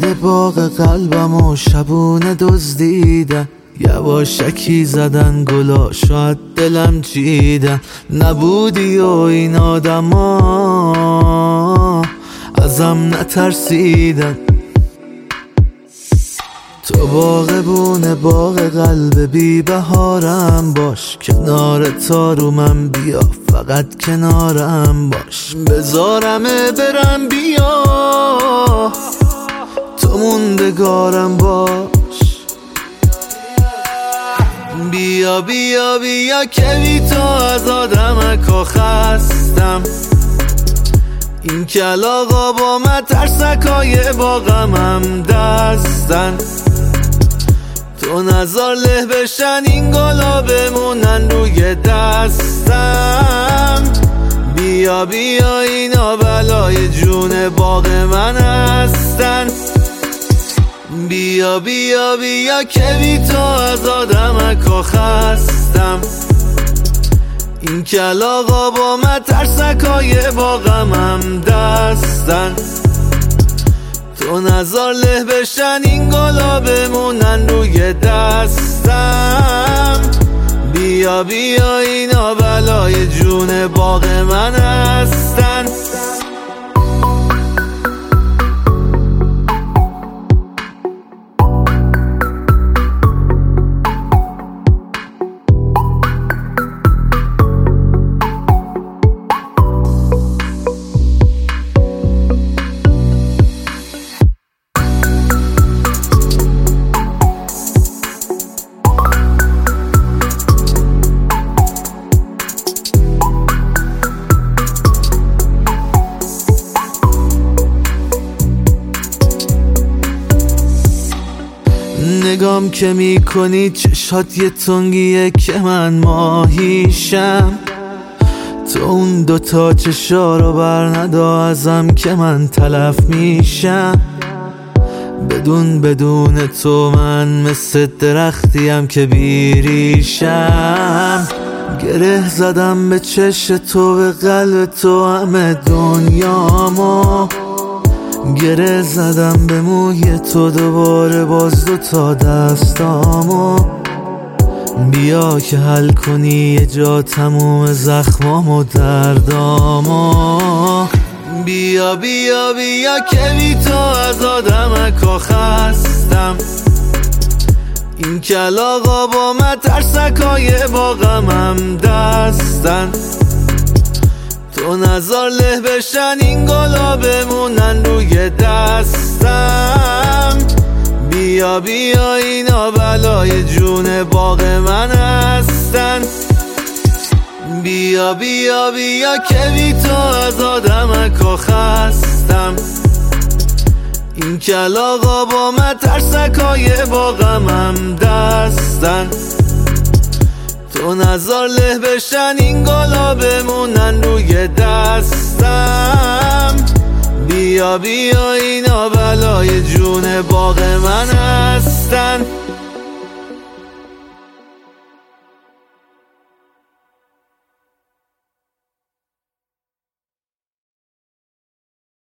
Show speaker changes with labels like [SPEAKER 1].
[SPEAKER 1] باغ قلبم و شبونه دزدیدن، یواشکی زدن گلا شاید دلم چیدن. نبودی و این آدما ازم نترسیدن. تو باغبون باغ قلب بی بهارم باش، کنار تارو من بیا فقط کنارم باش. بذارمه برم بیا تو موندگارم باش. بیا بیا بیا که بی تو از آدمکا خستم. این کلاغا با مترسکای باغمم دستن. تو نزار له بشن این گلا بمونن روی دستم. بیا بیا اینا بلای جون باغ من هستن. بیا بیا بیا که بی تو از آدمکا خستم. این کلاغا با مترسکای باغمم دستن. تو نزار له بشن این گلا بمونن روی دستم. بیا بیا اینا بلای جون باغ من هستن. نگام که میکنی چشات یه تنگیه که من ماهیشم. تو اون دوتا چشا رو بر ندا ازم که من تلف میشم. بدون تو من مثل درختیم که بیریشم. گره زدم به چش تو به قلب تو همه دنیامو. گره زدم به موی تو دوباره باز دوتا دستامو. بیا که حل کنی یه جا تموم زخمام و دردامو. بیا بیا بیا که بی تو از آدمکا خستم. این کلاغا با مترسکای باغمم دستن. تو نزار له بشن این گلا بمونن روی دستم. بیا بیا اینا بلای جون باغ من هستن. بیا بیا بیا که بی تو از آدمکا خستم. این کلاغا با مترسکای باغمم دستن. تو نزار له بشن این گلا بمونن روی دستم. بیا بیا اینا بلای جون باغ من هستن.